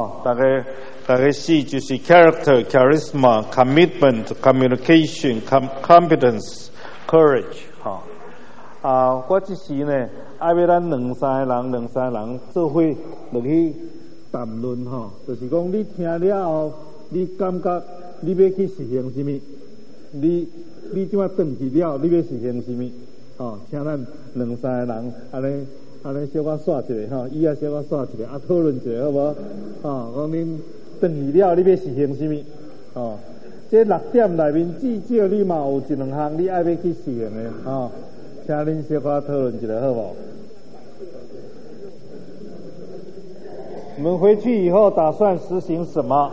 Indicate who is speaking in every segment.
Speaker 1: 大概是就是 character, charisma, commitment, communication, competence, courage 我这时呢，爱要咱两三个人做伙落去谈论就是讲你听了后，你感觉你要去实行什么？你怎啊转去了？你要实行什么？请咱两三个人安尼小可刷一下伊小可刷一下讨论一下好无？讲恁转去了，你要实行什么？这6点内面至少你嘛有一两项你爱要去实行的请恁小可讨论一下好无？你们回去以后打算实行什么？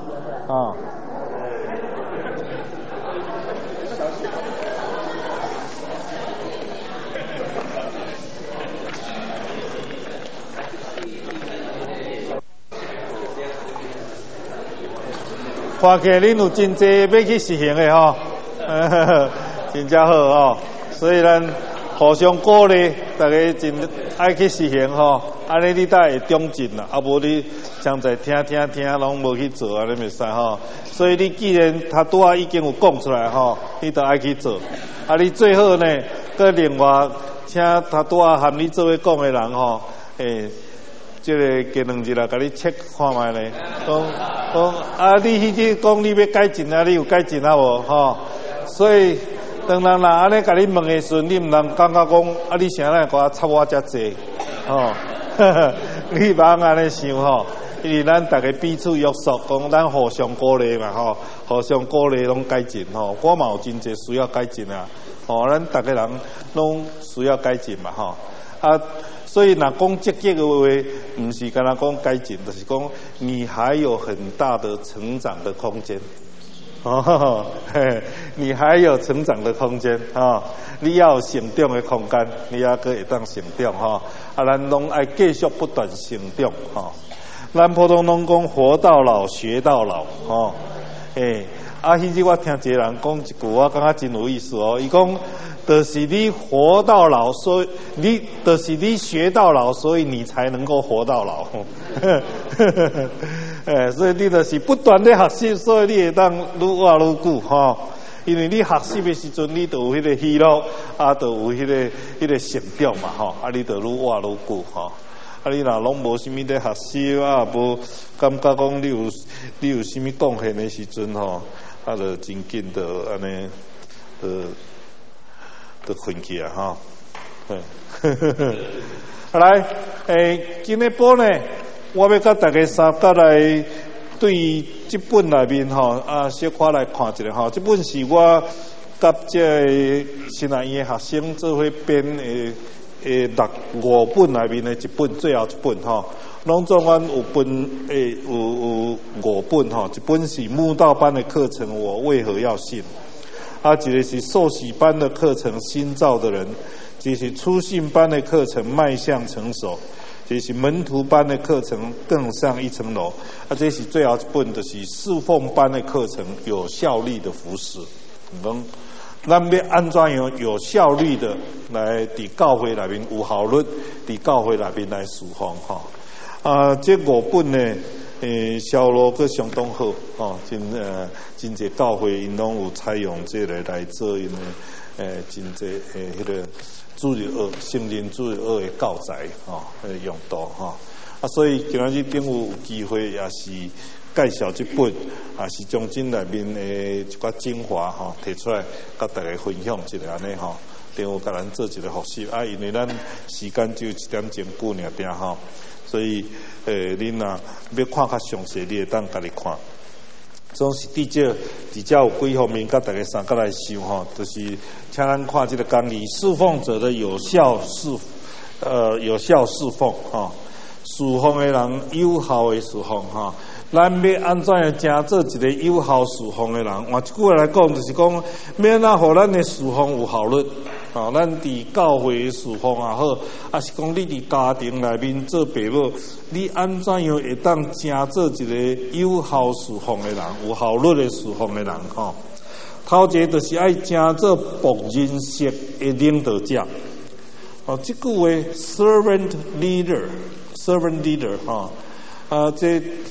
Speaker 1: 看起来恁有真济要去实行的真正好所以咱互相鼓励，大家真爱去实行安尼你才会长进啦。无你常在听，拢无去做安尼袂使所以你既然他拄仔已经有讲出来你就爱去做。你最好呢，搁另外请他拄仔和你做伙讲的人这个过2日甲你 check 看卖咧，讲你迄个讲你要改进你有改进无所以当然啦，安尼甲你问的时阵，你毋通感觉讲你啥来甲插我遮济你别安尼想因为咱大家彼此约束，讲咱互相鼓励嘛互相鼓励拢改进我嘛有真济需要改进咱大家人拢需要改进嘛所以若讲积极的话，不是干那讲改进，就是讲你还有很大的成长的空间你还有成长的空间你要有成长的空间，你也可以当成长咱拢爱继续不断成长咱普通拢讲活到老学到老迄日我听一个人讲一句，我感觉真有意思伊讲就是你活到老，所以就是你学到老，所以你才能够活到老所以你就是不断的学习，所以你会当愈活愈久因为你学习的时阵，你就有迄个喜乐就有迄个成长嘛你就愈活愈久你若拢无啥物在学习无感觉讲你有啥物贡献的时阵就真紧就安尼就困去来今日播呢，我要甲大家三角来对这本内面小可来看一下这本是我甲这新南医的学生做伙编的5本内面的一本，最后一本拢总共有5本一本是慕道班的课程，我为何要信一个是受洗班的课程，新造的人，这是初信班的课程，迈向成熟，这是门徒班的课程，更上一层楼这是最后一本，就是侍奉班的课程，有效率的服侍咱要安怎样有效率的来伫教会内面有效率，伫教会内面来侍奉这5本呢销路佫相当好真济教会因拢有采用这个来做因真济迄个主日学圣灵主日学的教材用途所以今仔日顶有机会也是介绍这本是将这内面的一寡精华提出来甲大家分享一下安尼顶有甲咱做一个复习因为咱时间只有1点钟久尔所以恁若要看较详细，你会当家己看。总是至少有几方面，甲大家三角来想就是请咱看这个纲领，侍奉者的有效侍奉侍奉的人有效的侍奉咱要安怎样真做一个有效侍奉的人？换一句话来讲，就是讲要安怎互咱的侍奉有效率咱伫教会的侍奉也好，还是讲你伫家庭内面做父母，你安怎样会当真做一个有效侍奉的人，有效率的侍奉的人头一个就是爱真做仆人式的领导者这句话 servant leader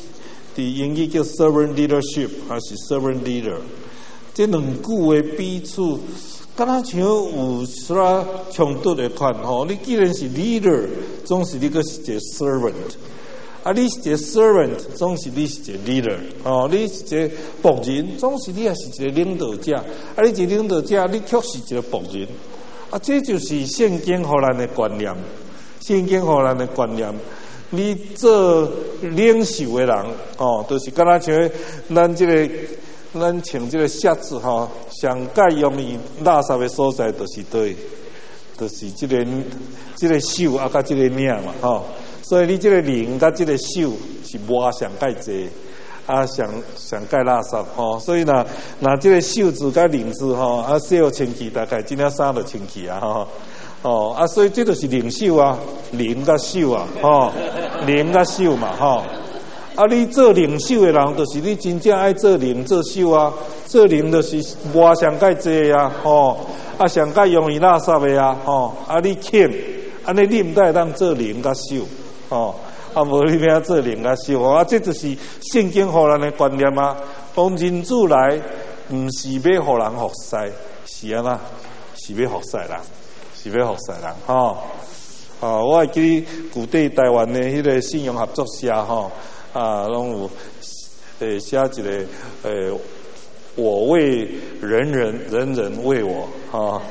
Speaker 1: 伫英语叫 servant leadership 还是 servant leader， 这两句话彼此敢若像有啥冲突的款吼。你既然是 leader， 总是你个是一个 servant。啊，你是一个 servant， 总是你是一个 leader， 哦，你是一个仆人，总是你也是一个领导者。啊，你一个领导者，你却是一个仆人。啊，这就是圣经互咱的观念。圣经互咱的观念，你做领袖的人，哦，就是敢若像咱穿这个靴子吼，上界容易垃圾的所在，就是对，就是这个手啊，甲这个领嘛，吼。所以你这个领甲这个手是磨上界济，啊上界垃圾吼。所以若这个手指甲领子吼，啊洗好清气，大概这领衫就清气啊吼。哦啊，所以这就是领袖啊，领甲手啊，吼，领甲手嘛，吼。啊，你做领袖的人，就是你真正爱做领做手啊。做领就是磨上界济啊，吼，啊上界容易垃圾的啊，吼，啊你欠，安尼你毋得当做领甲手。哦，啊，无你要做领甲手啊，这就是圣经互咱的观念啊。讲人子来，毋是要互人服侍，是安那？是要服侍人，是要服侍人。吼，啊，我会记古代台湾的迄个信用合作社吼，啊，拢有写一个我为人人，人人为我，哈，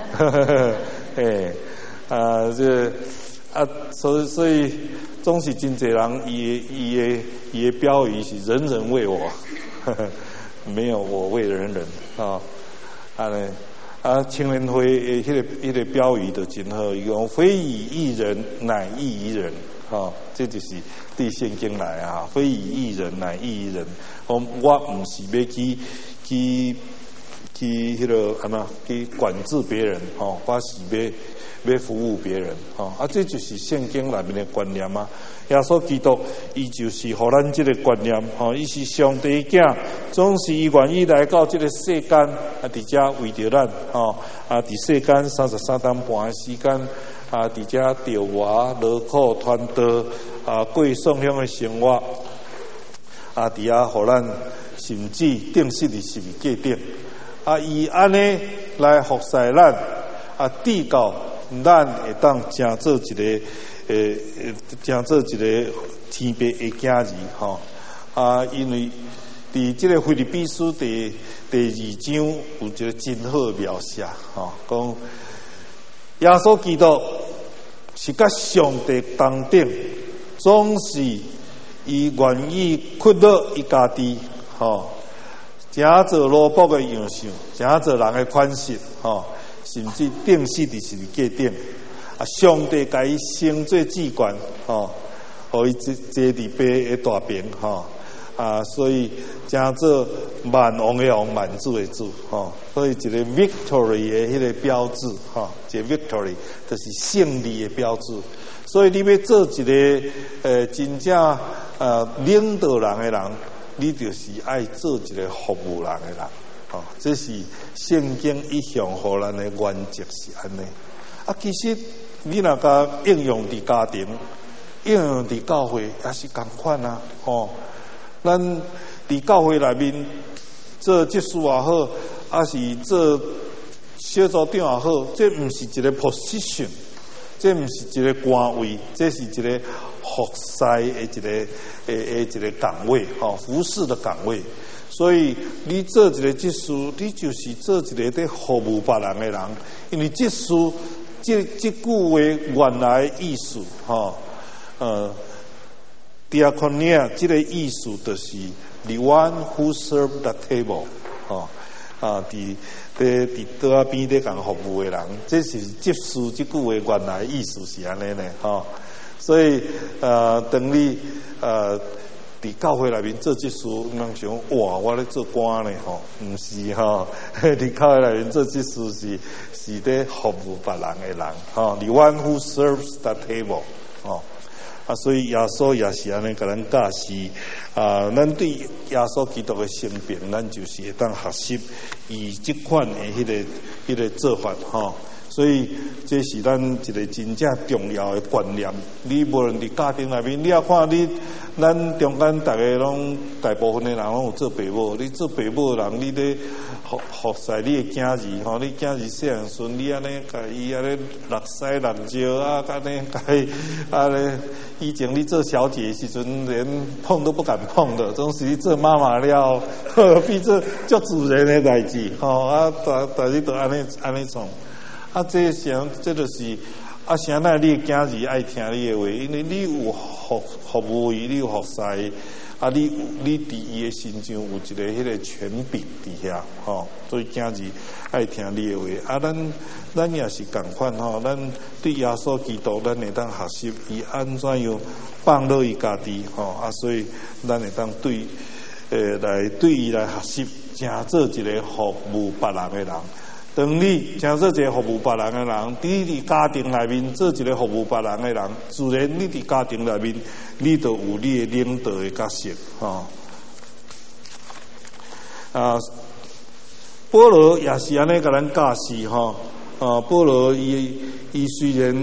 Speaker 1: 这啊，所以。总是真侪人，伊的标语是人人为我，没有我为人人啊。青年会迄个标语就真好，伊讲非以义人，乃义于人啊。这就是对圣经来啊，非以义人，乃义于人。我唔是要去迄个安那去管制别人哦，我是要服务别人哦，啊，这就是圣经里面的观念啊。耶稣基督，伊就是互咱这个观念哦，伊是上帝的囝，总是伊愿意来到这个世间啊，伫遮为着咱哦，啊，伫世间33年半的时间啊，伫遮着活、劳苦、传道啊，过颂香的生活啊，伫遐互咱甚至定死的十字架顶啊，伊安尼来服侍咱啊，直到咱会当成做一个成做一个天父的囝儿吼啊，因为伫这个腓立比书第2章有一个真好的描写吼，讲耶稣基督是甲上帝同等，总是伊愿意屈辱伊家己吼，诚做奴仆的样式，诚做人的款式吼。甚至定死伫十字架顶啊！上帝甲伊升做至高吼，互伊坐伫爸的大边吼啊！所以诚做万王的王、万主的主吼。所以一个 victory 的迄个标志吼，一个 victory 就是胜利的标志。所以你要做一个真正领导人的人，你就是爱做一个服务人的人。哦，这是圣经一向互咱的原则是安尼。啊，其实你若甲应用伫家庭、应用伫教会，也是同款啊。哦，咱伫教会内面做执事也好，还是做小组长也好，这毋是一个 position， 这毋是一个官位，这是一个服侍的一个岗位，哦，服侍的岗位。所以你做一个执事，你就是做一个在服务别人的人。因为执事这句话原来的意思，diakonia 这个意思就是 the one who serve the table， 伫桌仔边咧共服务的人，这是执事这句话原来的意思是安尼呢，所以当你伫教会内面做执事，人想哇，我咧做官呢吼，毋是吼，伫教会内面做执事是咧服务别人的人吼。The one who serves the table， 啊，所以耶稣也是安尼甲咱教示啊，咱对耶稣基督的生平，咱就是会当学习以即款的迄个做法吼。 所以这是咱一个真正重要的观念。你无论伫家庭内面，你也看咱中间大部分的人拢有做爸母，你做爸母的人，你咧服侍你的囝儿吼，你囝儿细汉时，你安尼甲伊安尼落屎落尿啊，安尼甲伊安尼，以前你做小姐的时阵，连碰都不敢碰的，总是你做妈妈了，比这做主人的代志吼啊，但是都安尼创。啊，这就是啊，啥那你的囝儿爱听你的话，因为你有服务伊，你有服侍啊，你伫伊的心上有一个迄个权柄伫遐吼，所以囝儿爱听你的话。啊，咱也是共款吼，咱对耶稣基督，咱会当学习伊安怎样放落伊家己吼啊，所以咱会当来对伊来学习，诚做一个服务别人的人。当你诚做一个服务别人的人，你伫家庭内面做一个服务别人的人，自然你伫家庭内面，你就有你的领导的角色吼。啊，保罗也是安尼甲咱教示吼。保罗伊虽然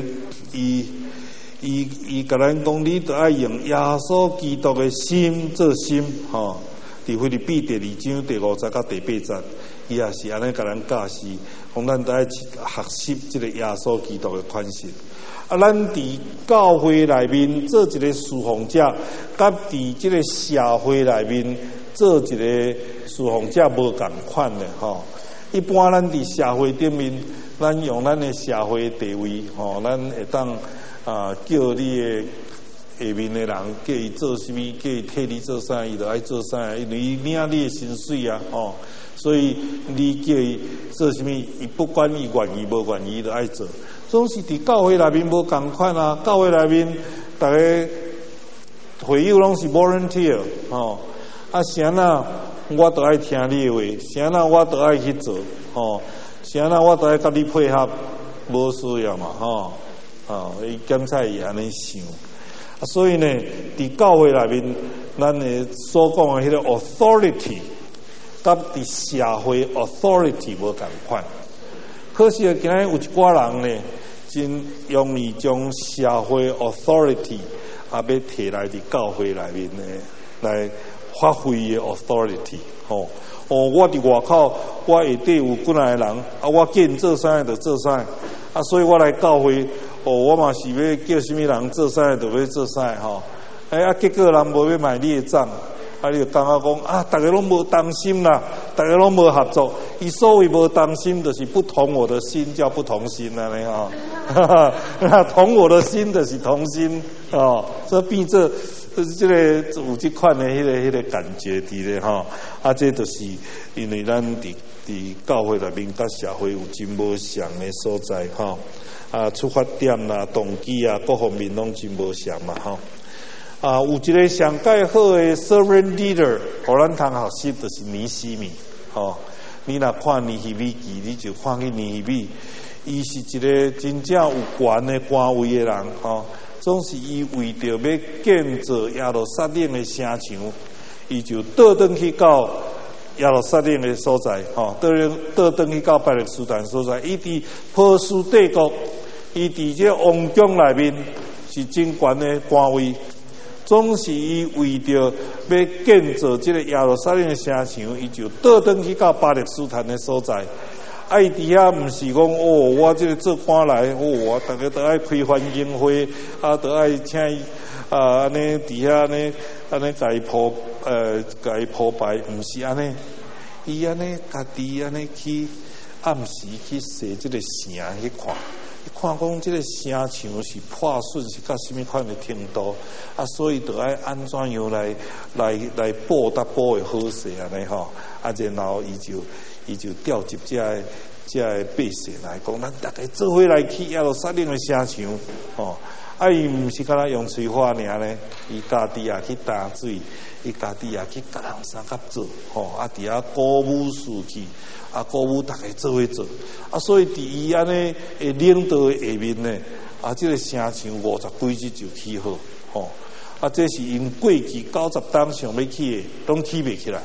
Speaker 1: 伊甲咱讲，你都爱用耶稣基督的心做心吼。伫腓立比第2章第50到第8节。伊也是安尼甲咱教示，讲咱都爱学习这个耶稣基督的款式。啊，咱伫教会内面做一个侍奉者，甲伫这个社会内面做一个侍奉者无共款的吼。一般咱伫社会顶面，咱用咱的社会地位吼，咱会当叫你的下面的人叫伊做啥物，叫伊替你做啥，伊就爱做啥，因为伊领你的薪水啊吼。所以你叫伊做啥物，伊不管伊愿意无愿意，伊就爱做。总是伫教会内面无共款啊，教会内面大家会友拢是 volunteer 吼，啊啥那我都爱听你的话，啥那我都爱去做吼，啥那我都爱甲你配合，无需要嘛吼，伊检查伊安尼想，啊所以呢，伫教会内面，咱的所讲的迄个 authority。甲伫社会 authority 无共款，可是今日有一寡人呢，真容易将社会 authority 要摕来伫教会内面呢，来发挥的 authority 吼。我伫外口，我下底有几来人，啊，我叫因做啥就做啥，啊，所以我来教会，我嘛是要叫什么人做啥就要做啥吼。结果人无要买你的账。啊！你就感觉讲啊，大家拢无同心啦，大家拢无合作。伊所谓无同心，就是不同我的心，叫不同心安尼吼。同我的心就是同心哦，所以变做这个有这款的迄个感觉伫咧吼。啊，这就是因为咱伫教会内面甲社会有真无相的所在吼。啊，出发点啦、动机啊，各方面拢真无相嘛吼。有一个上介好的 servant leader， 互咱通学习就是尼西米，你若看尼希米记，你就看去尼希米，伊是一个真正有权的官位的人，总是伊为着要建造耶路撒冷的城墙，伊就倒转去到耶路撒冷的所在，倒转去到巴勒斯坦所在，伊伫波斯帝国，伊伫这王宫内面是真权的官位。总是伊为着要建造这个耶路撒冷的城墙，伊就倒转去到巴勒斯坦的所在。伊伫遐毋是讲我这个做官来，我大家都爱开欢迎会，都爱请伊安尼伫遐安尼甲伊铺排，毋是安尼。伊安尼家己安尼去暗时去踅这个城去看。看讲这个城墙是破损是到什么款的程度所以就爱安怎样来补达补会好势安尼吼然后伊就调集这的百姓来讲，咱大家做伙来去耶路撒冷的城墙伊毋是敢若用嘴话尔呢，伊家己也去打水，伊家己也去甲人相合作伫遐鼓舞士气。鼓舞大家做伙做所以伫伊安尼诶领导的下面呢这个城墙50几日就起好这是因过去90担想要起的，拢起袂起来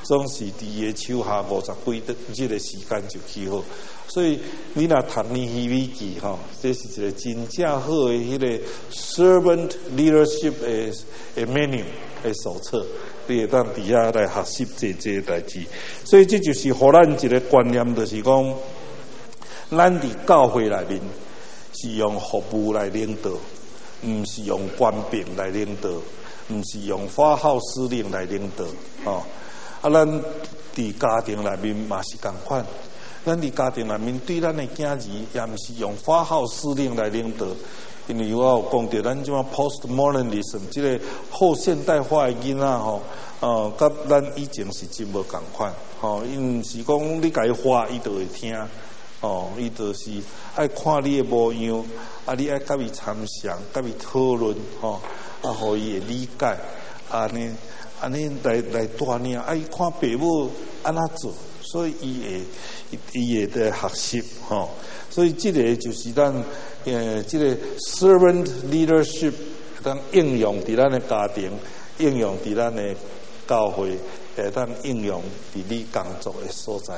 Speaker 1: 总是伫伊的手下50几日个时间就起好。所以你若读尼希米记吼，这是一个真正好的迄个 servant leadership 的 menu 的手册，你会当伫遐来学习这代志。所以这就是互咱一个观念，就是讲，咱伫教会内面是用服务来领导，唔是用官兵来领导，唔是用发号施令来领导。咱伫家庭内面嘛是共款。咱伫家庭内面对咱的囝儿，也毋是用发号施令来领导，因为我有讲到咱即马 postmodernism 即个后现代化的囡仔甲咱以前是真无共款因毋是讲你甲伊话，伊就会听伊就是爱看你的模样，你爱甲伊参详，甲伊讨论互伊会理解，安尼来带领，伊看爸母安怎做。所以伊会在学习所以这个就是咱这个 servant leadership 当应用伫咱的家庭，应用伫咱的教会，当应用伫你工作的所在。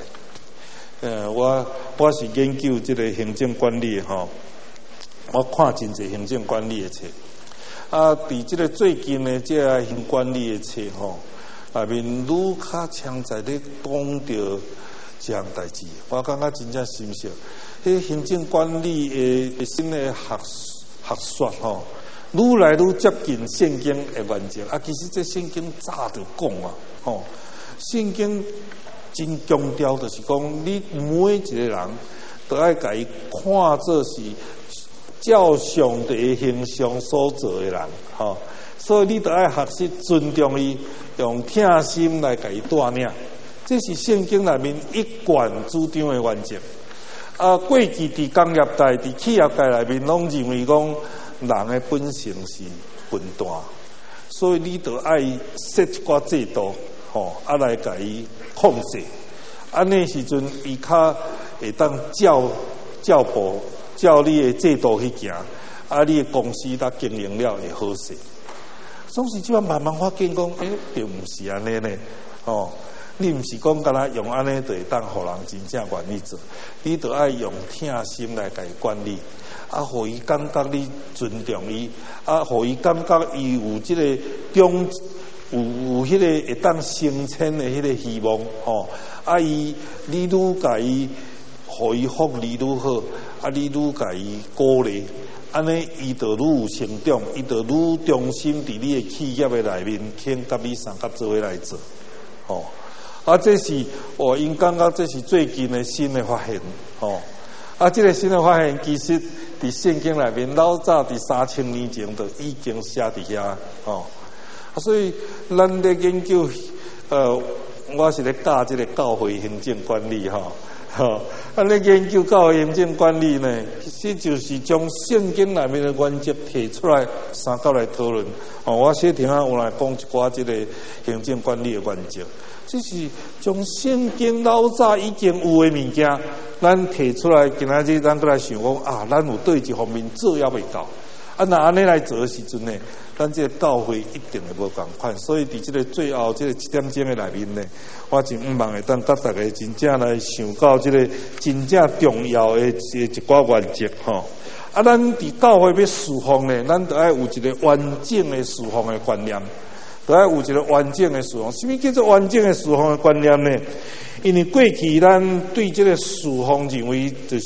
Speaker 1: 我是研究这个行政管理我看真侪行政管理的册伫这个最近的这个行政管理的册内面愈较常在咧讲到这样代志，我感觉真正深刻。迄行政管理的新的学说愈来愈接近圣经的原则其实这圣经早就讲圣经真强调就是讲，你每一个人都要甲伊看作是照上帝的形象所做的人所以你都要学习尊重伊，用疼心来甲伊带领，这是圣经内面一贯主张的原则。过去伫工业界、伫企业界内面，拢认为讲人的本性是笨蛋，所以你都爱设一寡制度来甲伊控制。安尼时阵，伊较会当照步照你的制度去行，你的公司若经营了会好势。总是即摆慢慢发现讲，并毋是安尼呢。你毋是讲敢若用安尼就会当互人真正愿意做，你就爱用疼心来甲伊管理，互伊感觉你尊重伊，互伊感觉伊有即个有迄个会当升迁的迄个希望你愈甲伊，互伊福利愈好，你愈甲伊鼓励。安尼，伊就愈有成长，伊就愈忠心伫你的企业的内面，肯甲你相甲做伙来做。这是因感觉这是最近的新的发现。这个新的发现，其实伫圣经内面老早伫3000年前就已经写伫遐。所以咱咧研究，我是咧教这个教会行政管理咱咧研究教会行政管理呢，其实就是将圣经内面的原则提出来，三角来讨论。我小听有来讲一寡这个行政管理的原则，这是将圣经老早已经有的物件，咱提出来，今仔日咱过来想讲咱有对这方面做也未到。那安尼来做的时阵呢，咱这个教会一定会无共款。所以伫这个最后这个7点钟的内面呢，我真希望会当甲大家真正来想到这个真正重要的一寡原则咱伫教会要侍奉呢，咱就要有一个完整的侍奉的观念，就要有一个完整的侍奉。什么叫做完整的侍奉的观念呢？因为过去咱对这个侍奉认为就是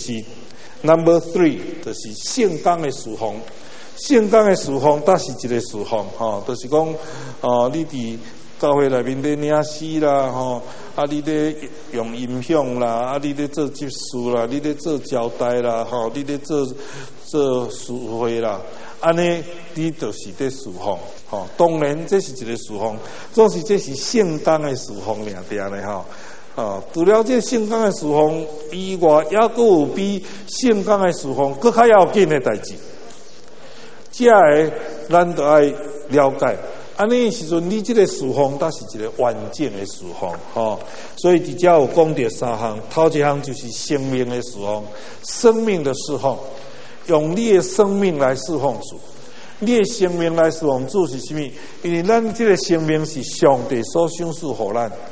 Speaker 1: number 3，就是圣工的侍奉。圣工的侍奉，倒是一个侍奉就是讲你伫教会内面咧领诗啦你咧用音响啦你咧做执事啦，你咧做交代啦你咧做事会啦，安尼你就是咧侍奉当然这是一个侍奉，总是这是圣工的侍奉尔咧除了这圣工的侍奉以外，还佫有比圣工的侍奉佫较要紧的代志。这个咱都要了解，安尼时阵，你这个侍奉，它是一个完整的侍奉所以伫遮有讲到3项，头一项就是生命的侍奉，生命的侍奉，用你的生命来侍奉主。你的生命来侍奉主是什么？因为咱这个生命是上帝所赏赐予咱，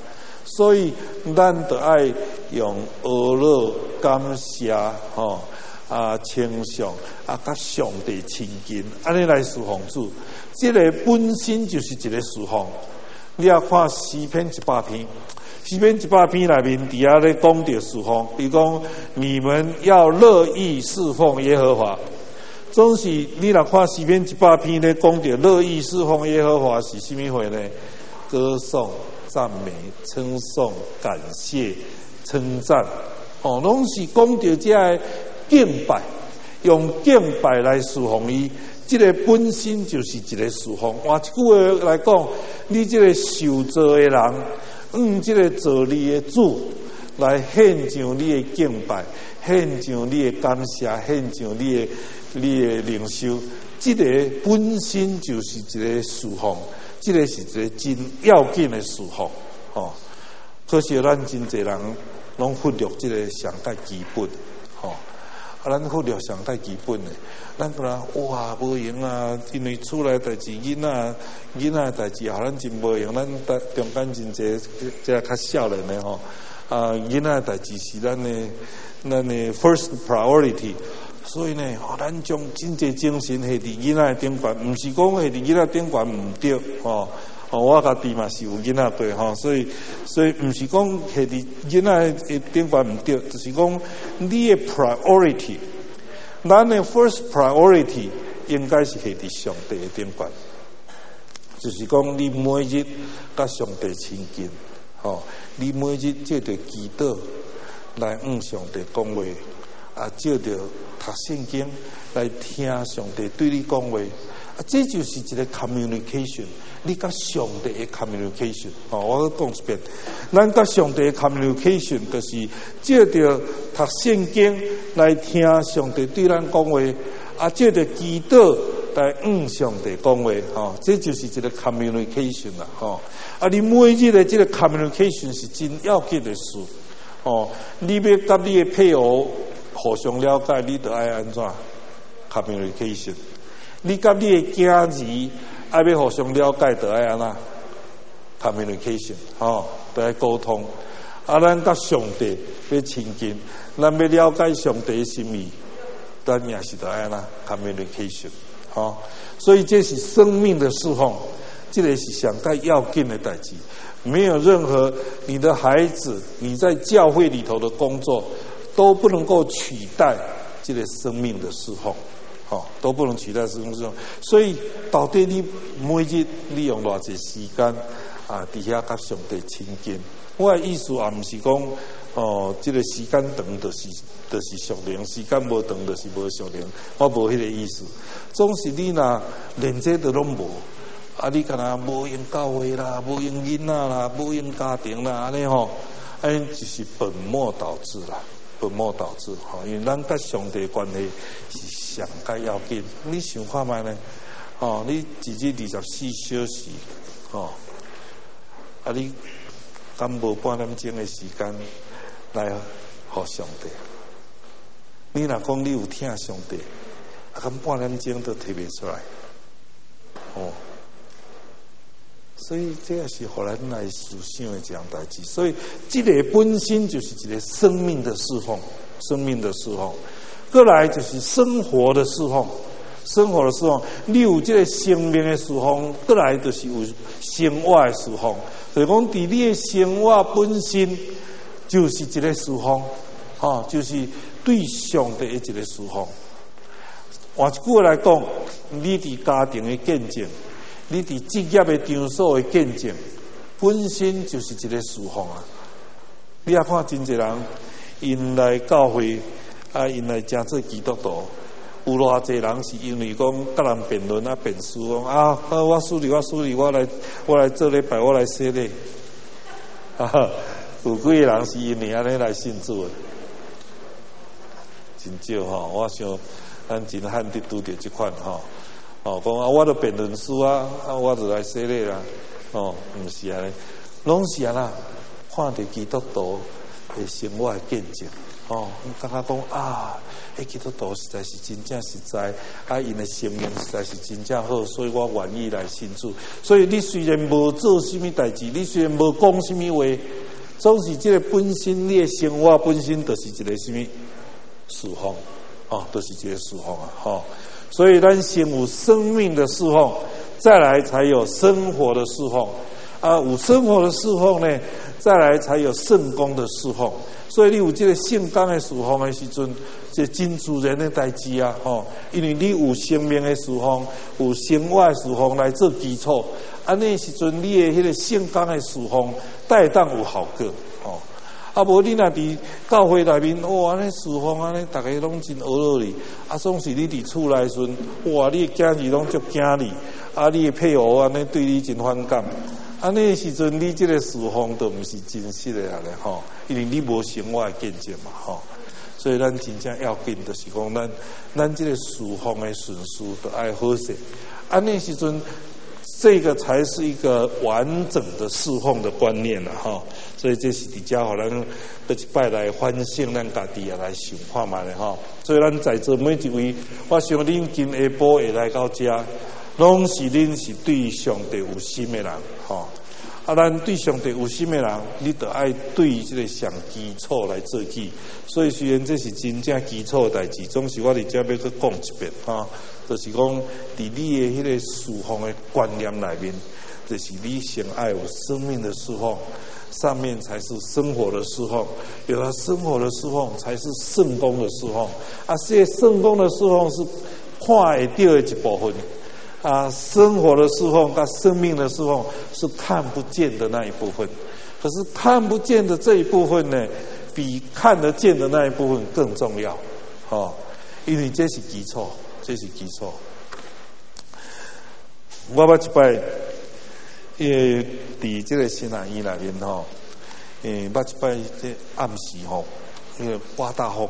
Speaker 1: 所以咱就爱用阿谀感谢称颂甲上帝亲近，安尼来侍奉主。这个本身就是一个侍奉。你也看诗篇100篇，诗篇100篇内面底下咧讲到侍奉，伊讲你们要乐意侍奉耶和华。总是你若看诗篇100篇咧讲到乐意侍奉耶和华是甚么话呢？歌颂、赞美、称颂、感谢、称赞，拢是讲到这个敬拜，用敬拜来侍奉伊。这个本身就是一个侍奉。换一句话来讲，你这个受造的人，这个造你的主来献上你的敬拜，献上你的感谢，献上你的领受。这个本身就是一个侍奉，这个是一个真要紧的侍奉。可惜咱真侪人拢忽略这个上界基本。咱忽略上太基本的，咱个人哇无用啊！因为厝内代志囡仔代志，互咱真无用。咱中间真侪这较少年的囡仔代志是咱的 first priority。所以呢，咱将真侪精神下伫囡仔顶悬，毋是讲下伫囡仔顶悬毋对我家己嘛是有囡仔过所以毋是讲下伫囡仔顶悬毋对，就是讲你的 priority， 咱的 first priority 应该是下伫上帝的顶悬，就是讲你每日甲上帝亲近，你每日借着祈祷来向上帝讲话，借着读圣经来听上帝对你讲话。这就是一个 communication， 你甲上帝的 communication。我讲一遍，咱甲上帝的 communication 就是借着读圣经来听上帝对咱讲话，借着祈祷来向上帝讲话。这就是一个 communication 啦。你每日的这个 communication 是真要紧的事。你要甲你的配偶互相了解，你就爱安怎 communication。你甲你的囝儿爱要互相了解，就爱安怎 communication， 就爱沟通。咱甲上帝要亲近，咱要了解上帝的心意，咱也是就爱安怎 communication。所以这是生命的侍奉，这个是上界要紧的代志。没有任何你的孩子，你在教会里头的工作，都不能够取代这个生命的侍奉。都不能取代生命侍奉。所以到底你每日你用偌济时间伫遐甲上帝亲近？我的意思也毋是讲这个时间长就是属灵，时间无长就是无属灵。我无迄个意思。总是你若连这都拢无，你敢若无用教会啦，无用囡仔啦，无用家庭啦，安尼就是本末倒置啦。本末倒置，因为咱甲上帝的关系是上界要紧。你想看觅呢？你一日24小时，你敢无半点钟的时间来互上帝？你若讲你有听上帝，敢半点钟都摕袂出来，所以这也是互咱来思想的一样代志。所以这个本身就是一个生命的侍奉，生命的侍奉。过来就是生活的侍奉，生活的侍奉。你有这个生命的侍奉，过来就是有生活的侍奉。就是讲，伫你的生活本身就是一个侍奉，就是对上帝的一个侍奉。换一句话来讲，你伫家庭的见证。你伫职业的场所的见证，本身就是一个侍奉啊！你也看真侪人，因来教会因来真做基督徒，有偌侪人是因为讲甲人辩论辩输讲我输你，我来做礼拜，我来洗礼。有几个人是因为安尼来信主的，真少我想咱真罕得拄着这款讲我都辩论书我就来洗礼啦。毋是安尼，拢是安那看到基督徒的生活的见证。感觉讲迄基督徒实在是真正实在，因的生命实在是真正好，所以我愿意来信主。所以你虽然无做什么代志，你虽然无讲什么话， 总是这个本身你的生活本身就是一个什么侍奉就是这个侍奉所以咱先有生命的侍奉，再来才有生活的侍奉有生活的侍奉呢，再来才有圣功的侍奉。所以你有这个圣功的侍奉的时阵，这真自然的代志因为你有生命的侍奉，有生活的侍奉来做基础，安尼时阵你的迄个圣功的侍奉带当有效果无你若伫教会内面安尼侍奉安尼，大家拢真学落哩总是你伫厝内时阵你的囝儿拢足惊你你的配偶安尼对你真反感安尼时阵，你这个侍奉都不是真实的咧因为你无生活的见证嘛所以咱真正要紧就是讲咱这个侍奉的顺序都要好势，安尼时阵这个才是一个完整的侍奉的观念了所以这是伫遮互咱要一摆来反省咱家己也来想看卖咧所以咱在座每一位，我想恁今下晡会来到遮，拢是恁是对上帝有心的人咱对上帝有心的人，你就爱对这个上基础来做起。所以虽然这是真正基础的代志，总是我伫遮要去讲一遍就是讲伫你的迄个侍奉的观念内面，就是你先爱有生命的侍奉，上面才是生活的侍奉，有了生活的侍奉，才是圣功的侍奉这圣功的侍奉是看会到的一部分生活的侍奉跟生命的侍奉是看不见的那一部分，可是看不见的这一部分呢，比看得见的那一部分更重要因为这是基础，这是基础。我捌一摆伫这个新南医内面捌一摆这暗时刮大风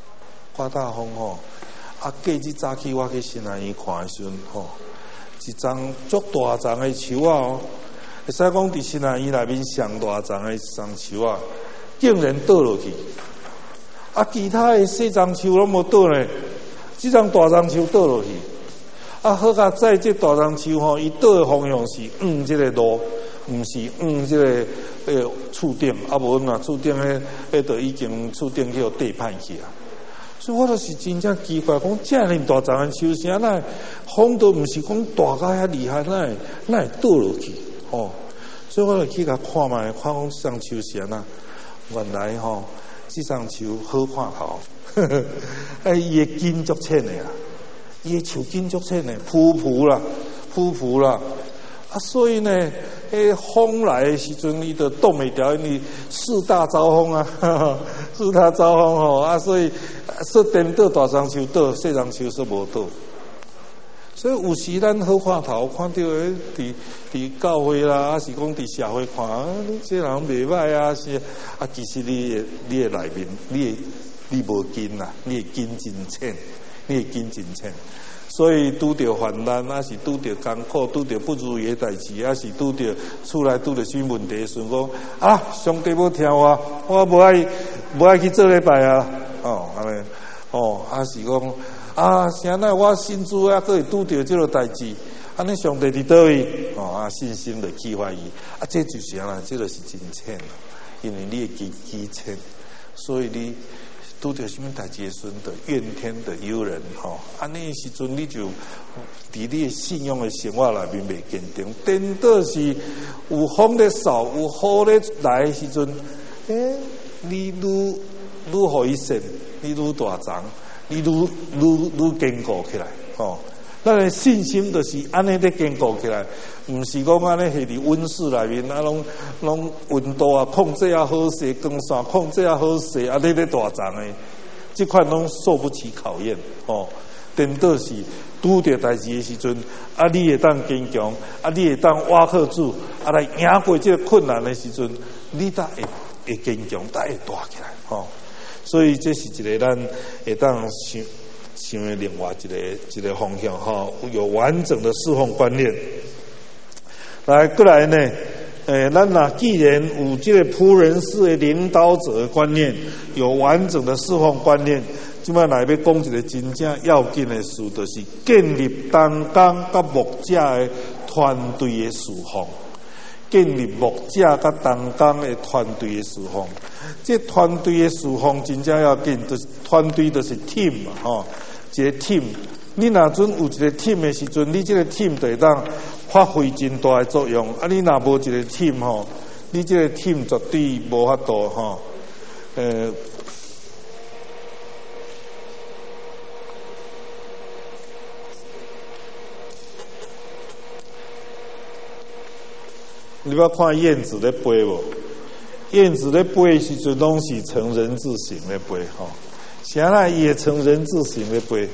Speaker 1: 隔日早起我去新南医看的时阵一丛足大丛的树会使讲伫新南医内面上大丛的一丛树竟然倒落去其他的细丛树拢无倒呢，这丛大丛树倒落去好甲在这大丛树伊倒的方向是这个路，不是这个厝顶无若厝顶迄就已经厝顶去地歹去所以我就是真正奇怪，讲这么大丛的树啥那风都不是讲大到遐厉害，那会倒落去所以我就去甲看卖，看讲这丛树啥那原来这丛树好看头伊的根足浅的伊的树根足浅的，浮浮啦所以呢风来的时阵伊就挡袂牢，因为四大招风四大招风所以说颠倒大丛树倒，细丛树说无倒。所以有时咱好看头，看到伫教会啦，还是讲伫社会看你这人袂歹是其实你的内面你无根啦，你的根真浅，所以拄着患难，还是拄着艰苦，拄着不如意的代志，还是拄着厝内拄着什么问题，顺讲上帝要听我无爱去做礼拜安尼还是讲啥那我信主还会拄着这个代志，安尼上帝伫倒位信心就启发伊这就是这就是真浅因为你的基浅，所以你拄着什么代志的时阵，就怨天的尤人安尼时阵你就伫你的信仰的生活内面袂坚定，颠倒是有风咧扫，有雨咧来的时阵你愈互伊信，你愈大丛，你愈坚固起来咱的信心就是安尼咧坚固起来，唔是讲安尼系伫温室内面拢温度控制好势，光线控制好势你咧大丛的，这款拢受不起考验颠倒是拄着代志的时阵你会当坚强你会当挖靠主来赢过这个困难的时阵，你才会坚强，才会大起来所以这是一个咱会当想的另外一个方向有完整的侍奉观念。过来呢咱既然有这个仆人式的领导者的观念，有完整的侍奉观念，现在来要讲一个真正要紧的事，就是建立同工甲牧者的团队的侍奉。 建立牧者甲同工的团队的侍奉。这团队的侍奉真正要紧，就是团队就是 team 嘛，吼，一个 team。你若准有一个 team 的时阵，你这个 team 就会当发挥真大的作用。啊，你若无一个 team 吼，你这个 team 绝对无法度吼，你捌看燕子咧飞无？燕子咧飞的时阵，拢是呈人字形咧飞，吼，啥啦也呈人字形咧飞，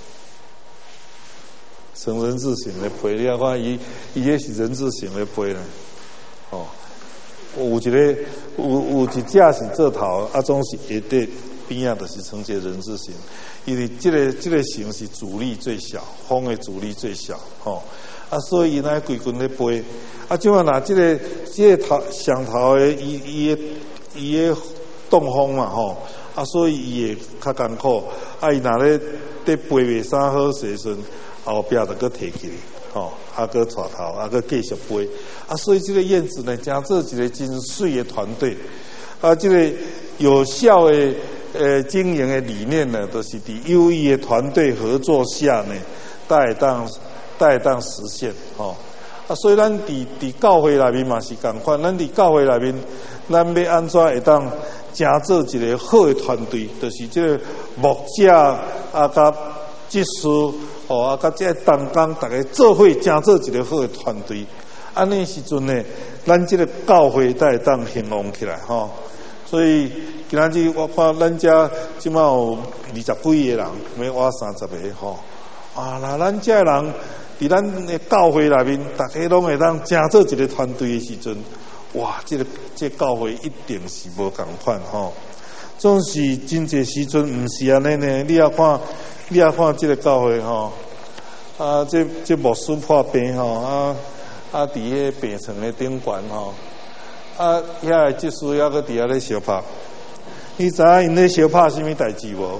Speaker 1: 呈人字形咧飞。你啊看伊也是人字形咧飞咧，哦，有一只是做头，啊，总是下底边啊，就是呈一个人字形，因为这个形是阻力最小，风的阻力最小，吼。啊，所以伊那规群咧飞，啊，即马拿这个头上头的伊的动风嘛吼，啊，所以伊会较艰苦，啊，伊若咧飞袂啥好势时，后壁就搁提起来，吼，啊，搁带头，啊，搁继续飞，啊，所以这个燕子呢，真做一个真水的团队，啊，这个有效的经营的理念呢，都是伫优异的团队合作下呢，带当实现，吼，啊，所以咱伫教会内面嘛是共款，咱伫教会内面，咱要安怎会当成做一个好的团队，就是这个牧者啊，甲祭司，吼，啊，甲这个同工，大家做伙成做一个好的团队，安尼时阵呢，咱这个教会才会当兴旺起来，吼。所以今仔日我看咱遮即马有20几个人，要活30个，吼，啊，那咱遮人。伫咱的教会内面，大家拢会当成做一个团队的时阵，哇，这教会一定是无共款吼。总是真侪时阵毋是安尼呢。你也看这个教会吼，啊，这牧师破病吼，啊，伫迄病床的顶悬吼，啊，遐个祭司还搁伫遐咧相拍。你知影因咧相拍什么代志无？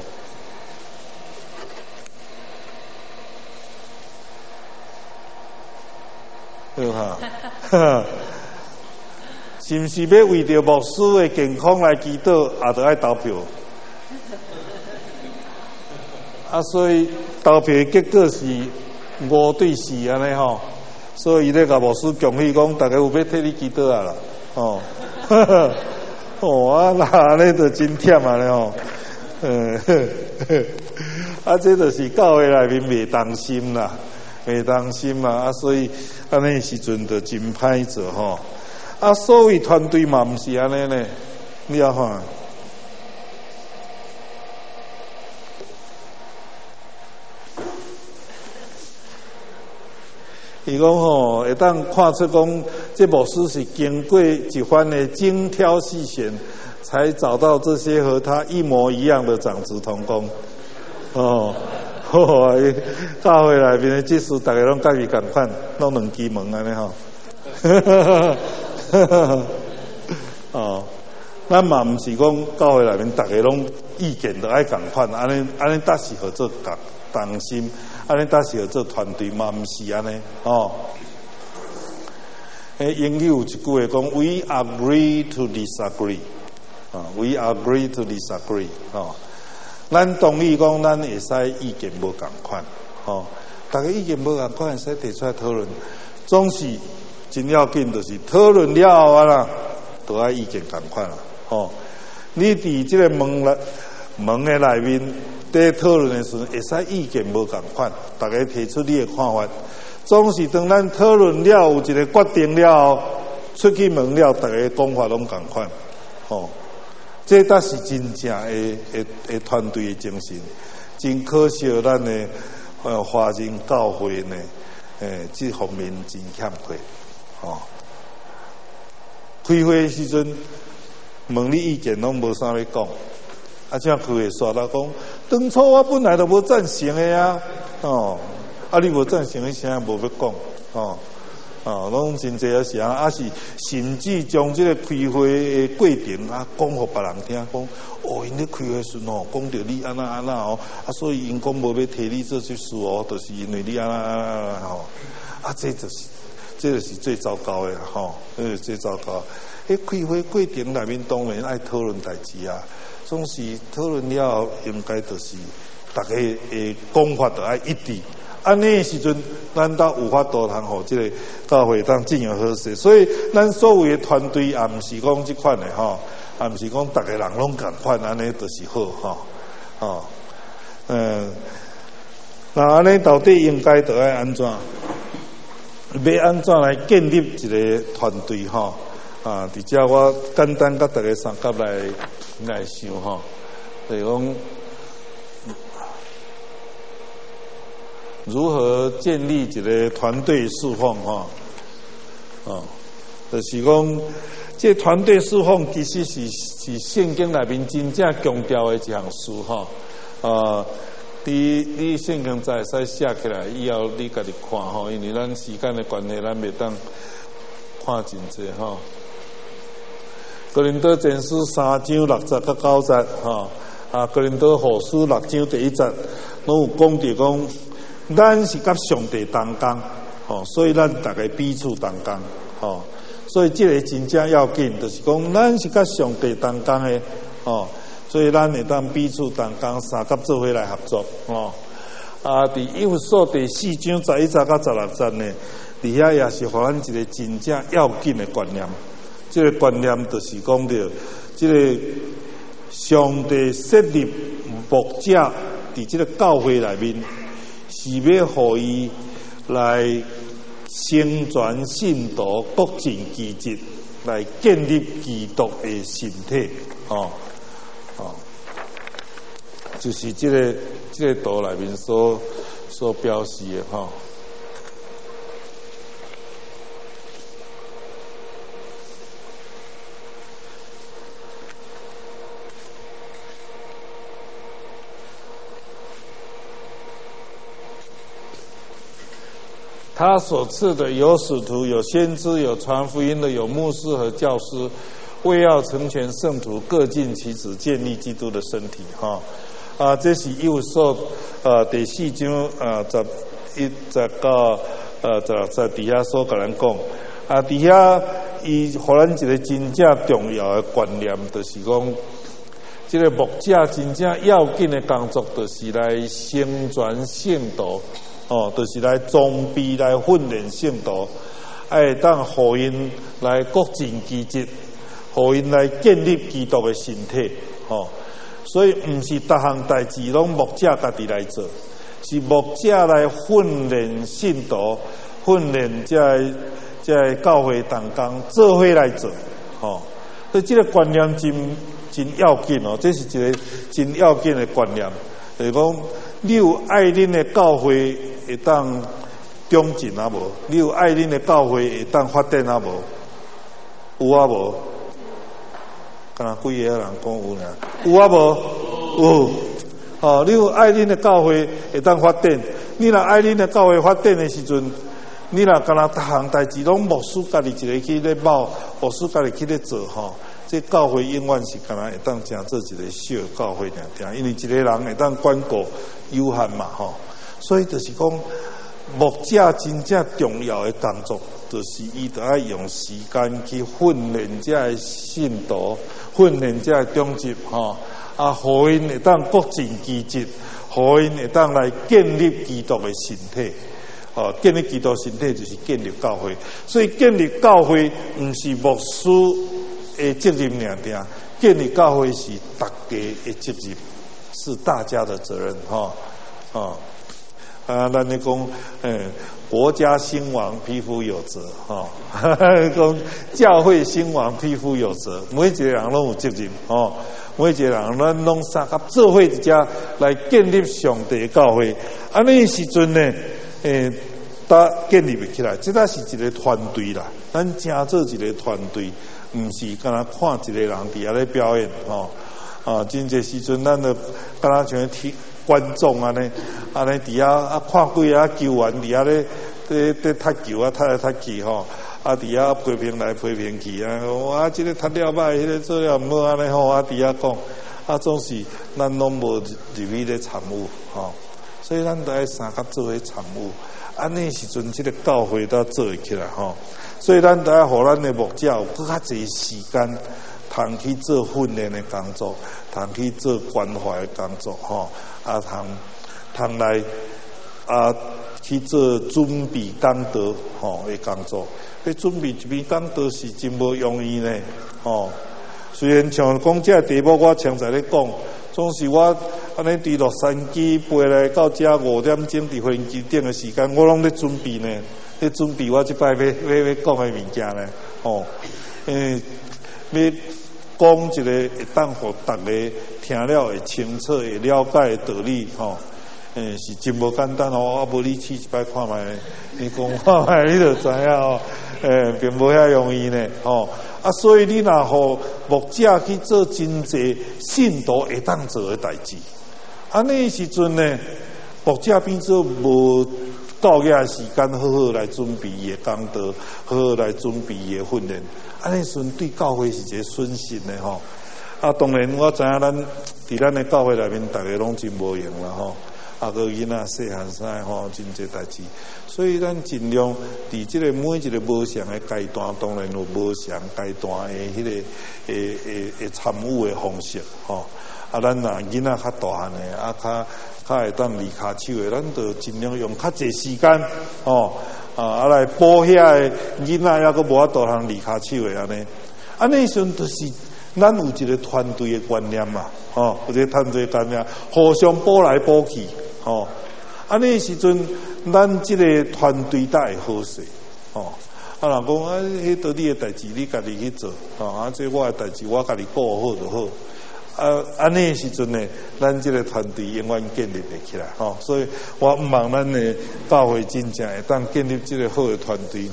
Speaker 1: 对哈，是不是要为着牧师的健康来祈祷，也得爱投票？啊，所以投票的结果是5-4安尼吼，所以伊咧甲牧师恭喜讲，大家有要替你祈祷啊啦，哦，哦啊，那安尼就真忝啊咧吼，啊，这就是教会内面袂当心啦。袂当心嘛，啊，所以安尼时阵就真歹做吼。啊，所谓团队嘛，毋是安尼呢。你要看，伊讲吼，会当看出讲，这牧师是经过一番的精挑细选，才找到这些和他一模一样的长子同工，哦。好啊！教会内面的祭司，大家拢家己共款，拢2支门安尼吼。哦，咱嘛毋是讲教会内面大家拢意见都爱共款，安尼搭是合作同心，安尼搭是合作团队嘛，毋是安尼哦。英语有一句话讲 ：We agree to disagree。啊 ，We agree to disagree。哦。咱同意讲，咱会使意见无共款，吼，大家意见无共款，会使提出来讨论。总是真要紧，就是讨论了后啊啦，都爱意见共款啦，吼。你伫这个门的内面，在讨论的时候，会使意见无共款，大家提出你的看法。总是当咱讨论了，有一个决定了后，出去问了，大家讲法拢共款，吼。这才是真正的团队的精神，真可惜咱的华人教会呢，这方面真欠缺，哦。开会的时阵，问你意见拢无啥要讲，啊，这样开会刷到讲，当初我本来就无赞成的呀，哦，啊，你无赞成的啥无要讲，哦。哦，拢真侪是啊，是甚至将这个开会的过程啊，讲互别人听，讲哦，因咧开会时吼，讲到你安那哦，啊，所以因讲无要提你做这事哦，就是因为你安那吼，啊，这就是这个是最糟糕的吼，这是最糟糕。开会过程内面当然爱讨论代志啊，总是讨论了应该就是大家的讲法都爱一致。安尼的时阵，咱才有法度通互这个教会当进行好势。所以，咱所有的团队也毋是讲这款的吼，也毋是讲大家人拢共款，安尼就是好吼。那安尼到底应该得爱安怎？要安怎来建立一个团队吼？伫遮我简单甲大家三角来想吼，就是讲如何建立一个团队侍奉吼？就是讲这团队侍奉其实是圣经内面真正强调的一项事吼。你圣经才会使写起来，以后你家己看吼，因为咱时间的关系，咱袂当看真济吼。哥林多前书3章60到90吼，哥林多后书6章第1节，拢有讲到讲，咱是甲上帝同工吼，所以咱大家彼此同工吼，所以这个真正要紧，就是讲咱是甲上帝同工的吼。所以咱会当彼此同工，三甲做伙来合作吼。伫以弗所第4章11节到16节呢，伫遐也是互咱一个真正要紧的观念。这个观念就是讲到，这个上帝设立牧者伫这个教会内面，是要互伊来宣传信徒各尽其职，来建立基督的身体吼。就是这个图内面所标示的吼。他所赐的有使徒，有先知，有传福音的，有牧师和教师，为要成全圣徒，各尽其职，建立基督的身体哈。这是以弗所第4章11节到16节底下所甲咱讲底下伊互咱一个真正重要的观念，就是讲这个牧者真正要紧的工作，就是来宣传圣徒就是来装备、来训练圣徒，爱当互因来各尽其职，互因来建立基督的身体所以毋是逐项代志拢牧者家己来做，是牧者来训练信徒，训练这教会同工做伙来做所以这个观念真要紧这是一个真要紧的观念，就是讲你有爱恁的教会会当长进啊无？你有爱恁的教会会当发展啊无？有啊无？敢若几个人讲有呢？有啊无？有。你有爱恁的教会会当发展，你若爱恁的教会发展的时阵，你若敢若逐项代志拢牧师家己一个去咧报，牧师家己去咧做这教会永远是敢若会当成做一个小教会尔，因为一个人会当管顾有限嘛所以就是讲牧者真正重要的工作，就是伊得要用时间去训练这些信徒，训练这些长执互因会当各尽其职，互因会当来建立基督的身体建立基督身体就是建立教会，所以建立教会毋是牧师的责任尔，建立教会是大家的责任，是大家的责任咱咧讲国家兴亡，匹夫有责讲教会兴亡，匹夫有责，每一个人拢有责任每一个人咱拢三甲做伙一家来建立上帝的教会，安尼时阵呢建立起来，这是一个团队啦，咱正做一个团队，毋是敢若看一个人伫遐咧表演真侪时阵咱就敢若像听观众安尼伫遐看几个球员伫遐咧踢球踢来踢去伫遐批评来批评去这个踢了歹，迄个做了毋好安尼伫遐讲总是咱拢无入去咧参与所以咱都爱三甲做伙参与，安尼时阵这个教会都做会起来吼。所以咱都爱互咱的牧者有更较侪时间，通去做训练的工作，通去做关怀的工作吼，通来去做准备讲道吼的工作。迄准备一篇讲道是真无容易呢吼。虽然像讲这题目我常在咧讲，总是我安尼伫洛杉矶飞来到这5点钟伫飞行机顶的时间，我拢咧准备呢，咧准备我即摆要讲的物件呢吼。要讲一个会当互大家听了会清楚、会了解的道理吼。是真无简单哦，啊无你试一摆看卖，你讲看卖你就知影哦。并无遐容易呢吼。所以你若互牧者去做真济信徒会当做的代志，安尼时阵呢，牧者变做无够额时间好好来准备伊的讲道，好好来准备伊的训练，安尼时阵对教会是一个损失的吼。当然我知影咱伫咱的教会内面，大家拢真无用啦吼。个囡仔细汉啥吼，真济代志，所以咱尽量伫即个每一个无常的阶段，当然有无常阶段的迄个会参与的方式吼。咱若囡仔较大汉的，较会当离骹手的，咱就尽量用较济时间吼，来补遐个囡仔，还阁无法度通离骹手的安尼时阵就是咱有一个团队的观念嘛，有一个团队的观念，互相补来补去。安尼时阵，咱即个团队才会好势。人讲迄道理的代志，你家己去做。这我的代志，我家己顾好就好。安尼时阵呢，咱即个团队永远建立得起来。所以我毋望咱的教会真正会当建立即个好的团队。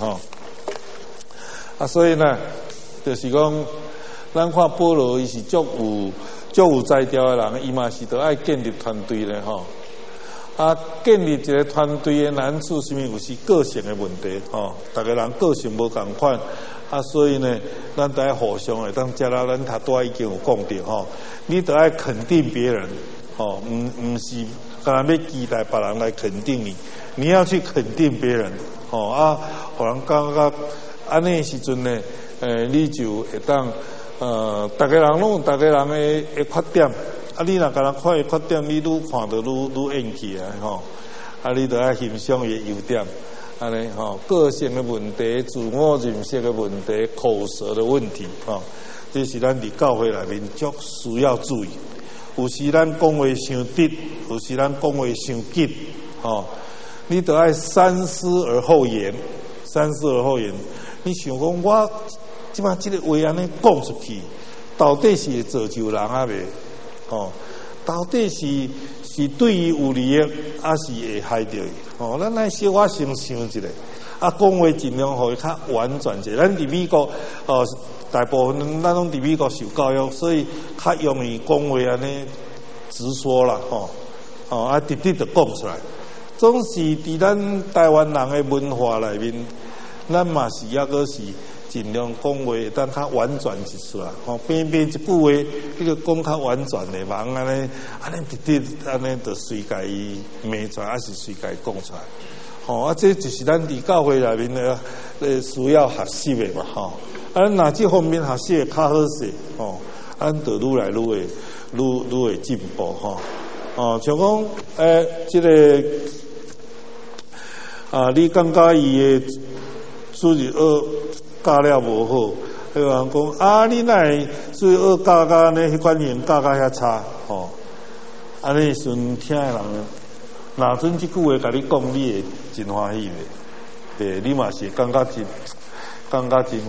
Speaker 1: 所以呢，就是讲，咱看保罗伊是足有才调的人，伊嘛是都爱建立团队咧吼。建立一个团队的难处，是因为有时个性的问题吼，大家人个性无共款，所以呢，咱都爱互相的，当遮啦，咱头拄已经有讲到吼，你都爱肯定别人吼，唔是干那要期待别人来肯定你，你要去肯定别人吼互人感觉安尼时阵呢，你就会当大家人拢有大家人的缺点。你若甲人看伊缺点，你愈看到愈厌弃吼。你就爱欣赏伊的优点，安尼吼，个性的问题、自我认识的问题、口舌的问题吼，这是咱伫教会内面足需要注意。有时咱讲话伤直，有时咱讲话伤急吼，你就爱三思而后言。三思而后言，你想讲我即摆即个话安尼讲出去，到底是会造就人啊未？到底是对伊有利益，还是会害着伊？咱来小可先想一下，讲话尽量互伊较婉转者。咱伫美国，大部分咱拢伫美国受教育，所以较容易讲话安尼直说啦，直直就讲出来。总是伫咱台湾人的文化内面，咱嘛是抑个是。尽量讲话，但较婉转一丝啦。边一句话，迄个讲较婉转的，忙安尼直直安尼就随家伊骂出来，还是随家讲出来。这就是咱伫教会内面的需要学习的嘛。若这方面学习较好势，咱就愈来愈会进步像讲这个你感觉伊的数字教了无好，有人讲你哪会所以教呢？迄款人教遐差安尼时阵听的人，若准即句话甲你讲，你会真欢喜袂？对，你嘛是感觉真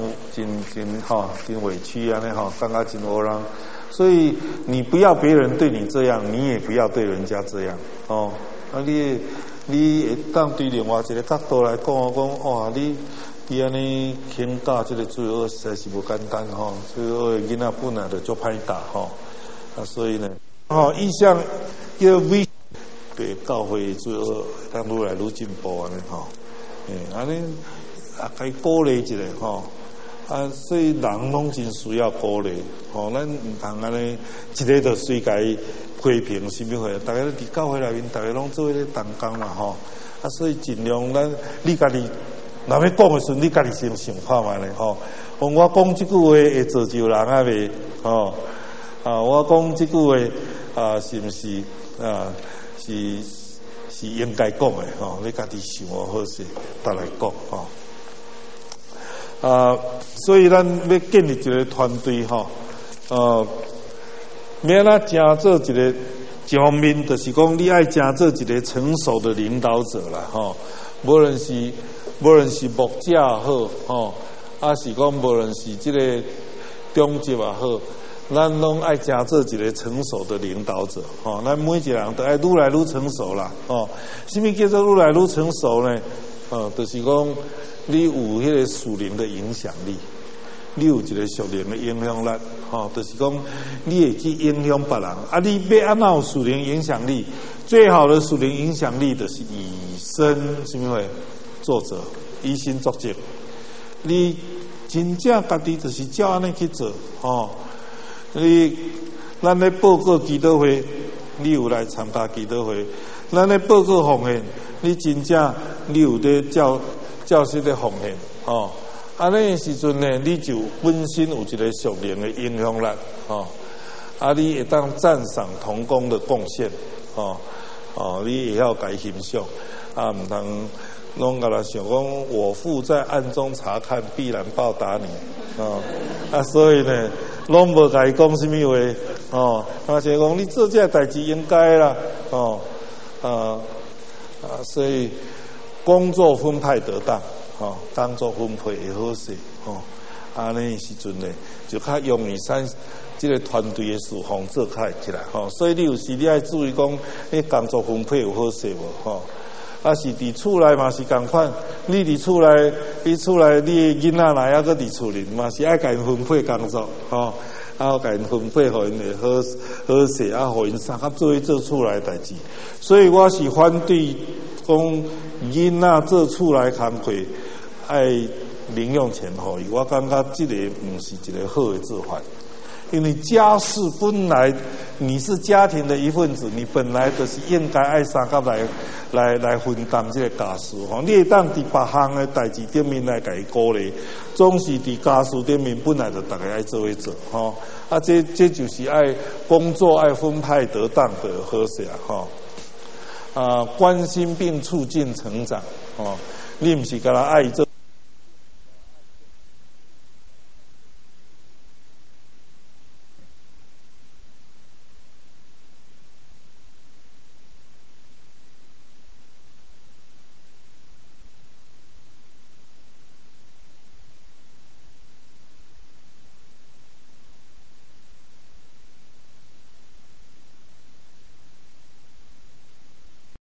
Speaker 1: 委屈安尼感觉真无人。所以你不要别人对你这样，你也不要对人家这样你会当对另外一个角度来讲哇你安尼肯教这个罪恶实在是无简单罪恶的囡仔本来就足歹教所以呢意向要为对教会罪恶当愈来愈进步安尼安尼该鼓励一下所以人拢真需要鼓励，咱唔通安尼一个就随家批评，什么货？大家伫教会内面，大家拢做咧同工嘛，所以尽量你家己若要讲的时，你家己先想看卖咧，我讲这句话会造就人啊未？我讲这句话是不是是应该讲的？你家己想好势，再来讲所以咱要建立一个团队免那真做一个一方面，就是讲你爱真做一个成熟的领导者啦，无论是牧者也好，是讲无论是这个中级也好，咱拢爱真做一个成熟的领导者，咱每一个人都爱愈来愈成熟啦，什么叫做愈来愈成熟呢？就是讲你有迄个属灵的影响力，你有一个属灵的影响力，就是讲你会去影响别人。你要安怎有属灵影响力？最好的属灵影响力就是以身什么话作则，以身作则。你真正家己就是照安尼去做，咱咧报告基督会，你有来参加基督会；咱咧报告奉献，你真正你有咧照实咧奉献，安尼的时阵呢，你就本身有一个属灵的影响力，你会当赞赏同工的贡献，你也要该欣赏，唔通拢甲人想讲，我父在暗中查看，必然报答你，所以呢，拢无甲伊讲什么话，而且讲你做这代志应该啦，所以工作分派得当，工作分配会好势，安尼时阵呢，就较容易这个团队的事项做开起来，所以你有时你要注意讲，你工作分配有好势无，是伫厝内嘛是共款，你伫厝内，你的囡仔若还搁伫厝里嘛是爱甲因分配工作，甲因分配，互因会好势，互因三甲做厝内代志。所以我是反对讲囡仔做厝内工课爱零用钱互伊，我感觉这个不是一个好的做法。因为家事本来你是家庭的一份子，你本来就是应该爱三甲来分担这个家事，你会当伫别项的代志顶面来给鼓励，总是伫家事顶面本来就大家爱做一做，这就是爱工作爱分派得当的好势关心并促进成长，你不是跟他爱做。